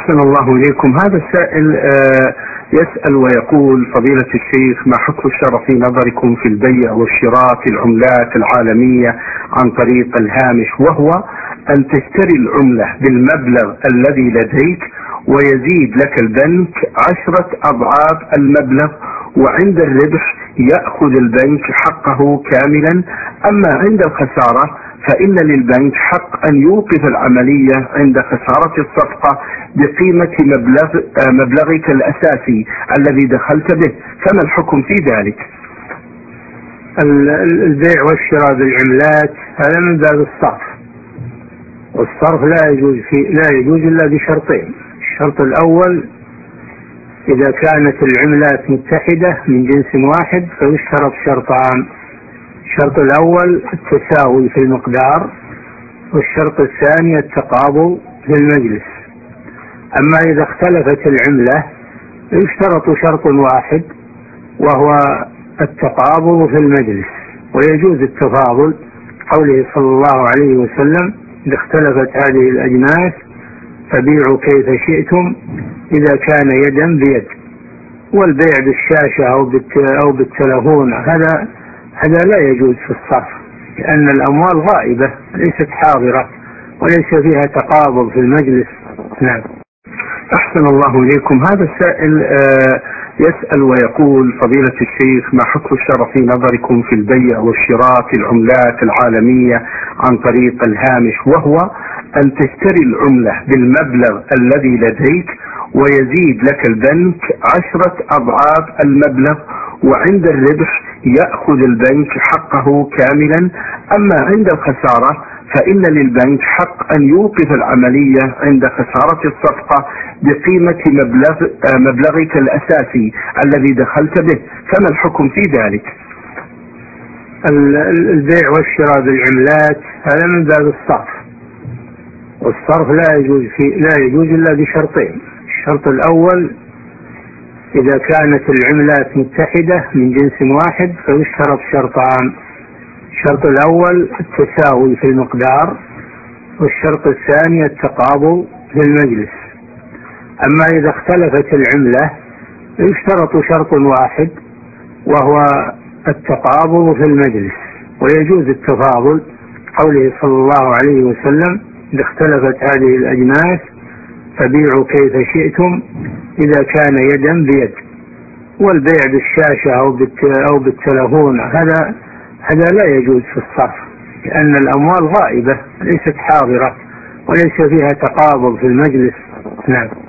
أحسن الله إليكم. هذا السائل يسأل ويقول: فضيلة الشيخ، ما حكم الشرع في نظركم في البيع والشراء في العملات العالمية عن طريق الهامش، وهو أن تشتري العملة بالمبلغ الذي لديك ويزيد لك البنك 10 أضعاف المبلغ، وعند الربح يأخذ البنك حقه كاملا، أما عند الخسارة فإن للبنك حق أن يوقف العملية عند خسارة الصفقة بقيمة مبلغك الأساسي الذي دخلت به، فما الحكم في ذلك؟ البيع والشراء بالعملات هذا من باب الصرف، والصرف لا يجوز إلا بشرطين. الشرط الأول: إذا كانت العملات متحدة من جنس واحد فيشترط شرطان: الشرط الأول التساوي في المقدار، والشرط الثاني التقابض في المجلس. أما إذا اختلفت العملة يشترط شرط واحد وهو التقابض في المجلس، ويجوز التفاضل، قوله صلى الله عليه وسلم: إذا اختلفت هذه الأجناس فبيعوا كيف شئتم إذا كان يدا بيد. والبيع بالشاشة أو بالتلفون هذا لا يجوز في الصرف، لأن الأموال غائبة ليست حاضرة وليس فيها تقابض في المجلس. نعم. أحسن الله إليكم. هذا السائل يسأل ويقول: فضيلة الشيخ، ما حكم الشرع في نظركم في البيع والشراء في العملات العالمية عن طريق الهامش، وهو أن تشتري العملة بالمبلغ الذي لديك ويزيد لك البنك 10 أضعاف المبلغ، وعند الربح يأخذ البنك حقه كاملا، أما عند الخسارة فإن للبنك حق أن يوقف العملية عند خسارة الصفقة بقيمة مبلغك الأساسي الذي دخلت به، فما الحكم في ذلك؟ البيع والشراء بالعملات هذا من باب الصرف، والصرف لا يجوز إلا بشرطين. الشرط الأول: إذا كانت العملات متحدة من جنس واحد فيشترط شرطان: الشرط الأول التساوي في المقدار، والشرط الثاني التقابض في المجلس. أما إذا اختلفت العملة يشترط شرط واحد وهو التقابض في المجلس، ويجوز التفاضل، قوله صلى الله عليه وسلم: إذا اختلفت هذه الأجناس فبيعوا كيف شئتم إذا كان يدا بيد. والبيع بالشاشة أو بالتلفون هذا لا يجوز في الصرف، لأن الأموال غائبة ليست حاضرة وليس فيها تقابض في المجلس. نعم.